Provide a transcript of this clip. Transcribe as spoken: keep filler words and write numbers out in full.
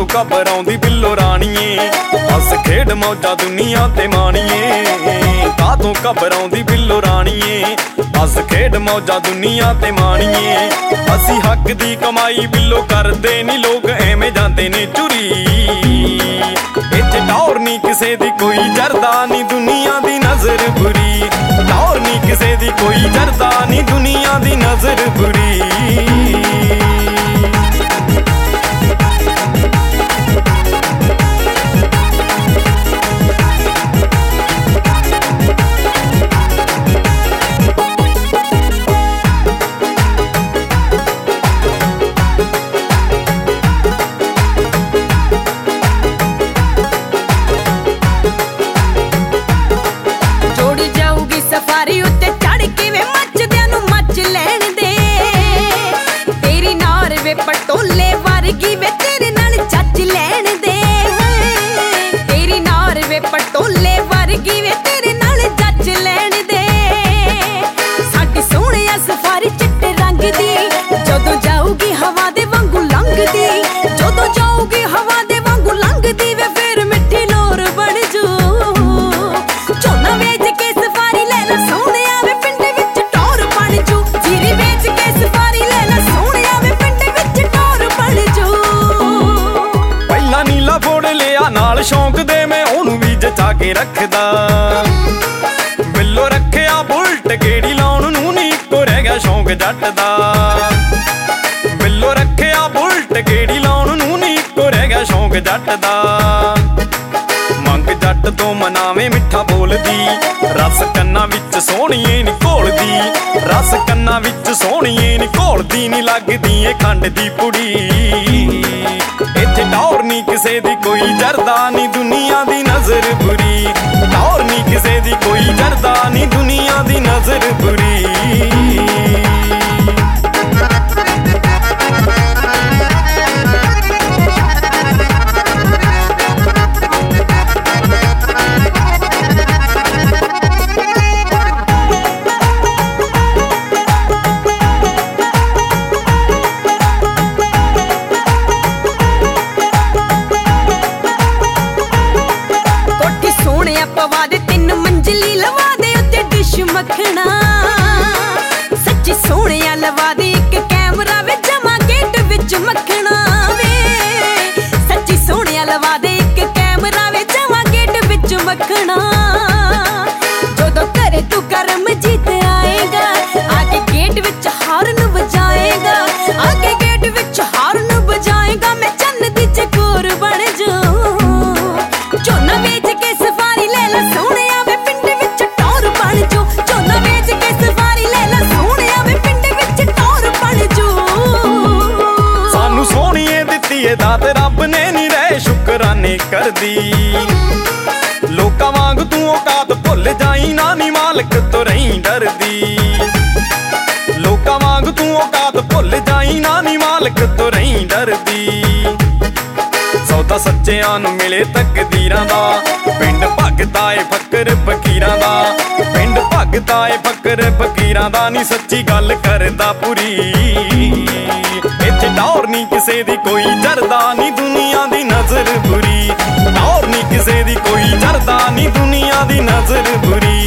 ਕਾਤੋਂ ਘਬਰਾਉਂਦੀ ਬਿੱਲੋ ਰਾਣੀਏ, ਹੱਸ ਖੇਡ ਮੌਜਾਂ ਦੁਨੀਆ ਤੇ ਮਾਣੀਏ। ਕਾਤੋਂ ਘਬਰਾਉਂਦੀ ਬਿੱਲੋ ਰਾਣੀਏ, ਹੱਸ ਖੇਡ ਮੌਜਾਂ ਦੁਨੀਆ ਤੇ ਮਾਣੀਏ। ਅਸੀਂ ਹੱਕ ਦੀ ਕਮਾਈ ਬਿੱਲੋ ਕਰਦੇ ਨੀ ਲੋਕ ਐਵੇਂ ਜਾਂਦੇ ਨੇ ਚੁਰੀ। ਇੱਥੇ ਟੌਰ ਨੀ ਕਿਸੇ ਦੀ ਕੋਈ ਜਰਦਾ ਨੀ ਦੁਨੀਆ ਦੀ ਨਜ਼ਰ ਬੁਰੀ। ਟੌਰ ਨੀ ਕਿਸੇ ਦੀ ਕੋਈ ਜਰਦਾ ਨੀ ਦੁਨੀਆ ਦੀ ਨਜ਼ਰ ਬੁਰੀ। ਸਫਾਰੀ ਉੱਤੇ ਚੜ ਕੇ ਵੇ ਮੱਚਦਿਆਂ ਨੂੰ ਮੱਚ ਲੈਣ ਦੇ। ਤੇਰੀ ਨਾਰ ਵੇ ਪਟੋਲੇ ਵਰਗੀ ਵੇ ਤੇਰੇ ਨਾਲ ਚੱਜ ਲੈਣ ਦੇ। ਤੇਰੀ ਨਾਰ ਵੇ ਪਟੋਲੇ ਵਰਗੀ ਵੇ ਤੇਰੇ ਨਾਲ ਚੱਜ ਲੈਣ ਦੇ। ਸਾਡੀ ਸੋਹਣਿਆ ਸਫਾਰੀ ਚਿੱਟੇ ਰੰਗ ਦੀ, ਜਦੋਂ ਜਾਊਗੀ ਹਵਾ ਦੇ ਵਾਂਗੂ ਲੰਘਦੀ। ਜਦੋਂ ਜਾਊਗੀ ਹਵਾ ਦੇ ਵਾਂਗੂ ਲੰਘਦੀ ਵੇ ਫਿਰ ਮਿੱਠੀ ਲੋਰ ਬਣ ਜੂ। ਝੋਨਾ ਵੇਚ ਕੇ ਸਫਾਰੀ ਲੈ ਲਾ ਸੋਹਣਿਆ ਵੇ ਪਿੰਡ ਵਿੱਚ ਟੌਰ ਬਣ ਜੂ। ਜੀਰੀ ਵੇਚ ਕੇ ਸਫਾਰੀ ਲੈ ਲਾ ਸੋਹਣਿਆ ਵੇ ਪਿੰਡ ਵਿੱਚ ਟੌਰ ਬਣ ਜੂ। ਪਹਿਲਾਂ ਨੀਲਾ ਫੋੜ ਲਿਆ ਨਾਲ ਸ਼ੌਂਕ ਦੇ ਮੈਂ ਉਹਨੂੰ ਵੀ ਜਚਾ ਕੇ ਰੱਖਦਾ। ਬਿੱਲੋ ਰੱਖਿਆ ਬੁਲਟ ਗੇੜੀ ਲਾਉਣ ਨੂੰ ਨੀ ਇੱਕੋ ਰਹਿ ਗਿਆ ਸ਼ੌਂਕ ਜੱਟ ਦਾ। ਬਿੱਲੋ ਰੱਖਿਆ ਬੁਲਟ ਗੇੜੀ ਲਾਉਣ ਨੂੰ ਨੀ ਇੱਕੋ ਰਹਿ ਗਿਆ ਸ਼ੌਂਕ ਜੱਟ ਦਾ। ਮੰਗ ਜੱਟ ਤੋਂ ਮਨਾਵੇਂ ਮਿੱਠਾ ਬੋਲਦੀ, ਰਸ ਕੰਨਾਂ ਵਿੱਚ ਸੋਹਣੀਏ ਨੀ ਘੋਲਦੀ। ਰਸ ਕੰਨਾਂ ਵਿੱਚ ਸੋਹਣੀਏ ਨੀ ਘੋਲਦੀ, ਨੀ ਲੱਗਦੀ ਏ ਖੰਡ ਦੀ ਪੁੜੀ। ਇੱਥੇ ਟੌਰ ਨੀ ਕਿਸੇ ਦੀ ਕੋਈ ਜਰਦਾ ਨੀ ਦੁਨੀਆ ਦੀ ਨਜ਼ਰ ਬੁਰੀ। ਟੌਰ ਨੀ ਕਿਸੇ ਦੀ ਕੋਈ ਜਰਦਾ ਨੀ ਦੁਨੀਆ ਦੀ ਨਜ਼ਰ ਬੁਰੀ। ਪਵਾ ਦੇ ਤਿੰਨ ਮੰਜ਼ਲੀ ਲਵਾ ਦੇ ਉੱਤੇ ਡਿਸ਼ ਮੱਖਣਾ। ਸੱਚੀ ਸੋਹਣਿਆ ਲਵਾ ਦੇ ਇੱਕ ਕੈਮਰਾ ਵੇ ਜਮਾ ਗੇਟ ਵਿੱਚ ਮੱਖਣਾ ਵੇ। ਸੱਚੀ ਸੋਹਣਿਆ ਲਵਾ ਦੇ ਇੱਕ ਕੈਮਰਾ ਵੇ ਜਮਾ ਗੇਟ ਵਿੱਚ ਮੱਖਣਾ। ਜਦੋਂ ਘਰੇ ਤੂੰ ਕਰਮ ਜੀਤ ਆਏਗਾ, ਆ ਕੇ ਗੇਟ ਵਿੱਚ ਹਾਰਨ ਵਜਾਏਗਾ। ਆ ਕੇ ਗੇਟ ਵਿੱਚ ਹਾਰਨ ਵਜਾਏਗਾ, ਮੈਂ ਚੰਨ ਦੀ ਚਕੋਰ ਬਣ ਜੂ। ਝੋਨਾ ਵੇਚ ਕੇ ਸਫਾਰੀ ਲੈ ਲਾ ਸੋਹਣਿਆ ਵੇ ਪਿੰਡ ਵਿੱਚ ਟੌਰ ਬਣ ਜੂ। ਝੋਨਾ ਵੇਚ ਕੇ ਸਫਾਰੀ ਲੈ ਲਾ ਸੋਹਣਿਆ ਵੇ ਪਿੰਡ ਵਿੱਚ ਟੌਰ ਬਣ ਜੂ। ਸਾਨੂੰ ਸੋਹਣੀਏ ਦਿੱਤੀ ਏ ਦਾਤ ਰੱਬ ਨੇ ਨੀ ਰਹਿ ਸ਼ੁਕਰਾਨੇ ਕਰਦੀ। ਲੋਕਾਂ ਵਾਂਗ ਤੂੰ ਔਕਾਤ ਭੁੱਲ ਜਾਈ ਨਾ ਨੀ ਮਾਲਕ ਤੋਂ ਰਹੀ ਡਰਦੀ। ਲੋਕਾਂ ਵਾਂਗ ਤੂੰ ਔਕਾਤ ਭੁੱਲ ਜਾਈ ਨਾ ਨੀ ਮਾਲਕ ਤੋਂ ਰਹੀ ਡਰਦੀ। ਸੌਦਾ ਸੱਚਿਆਂ ਨੂੰ ਮਿਲੇ ਤਕਦੀਰਾਂ ਦਾ, ਪਿੰਡ ਭਗਤਾ ਏ ਫਕਰ ਫਕੀਰਾਂ ਦਾ। ਪਿੰਡ ਭਗਤਾ ਏ ਫਕਰ ਫਕੀਰਾਂ ਦਾ, ਨੀ ਸੱਚੀ ਗੱਲ ਕਰਦਾ ਪੂਰੀ। ਇੱਥੇ ਟੌਰ ਨੀ ਕਿਸੇ ਦੀ ਕੋਈ ਜਰਦਾ ਨੀ ਦੁਨੀਆ ਦੀ ਨਜ਼ਰ ਬੁਰੀ। ਟੌਰ ਨੀ ਕਿਸੇ ਦੀ ਕੋਈ ਜਰਦਾ ਨੀ ਦੁਨੀਆ ਦੀ ਨਜ਼ਰ ਬੁਰੀ।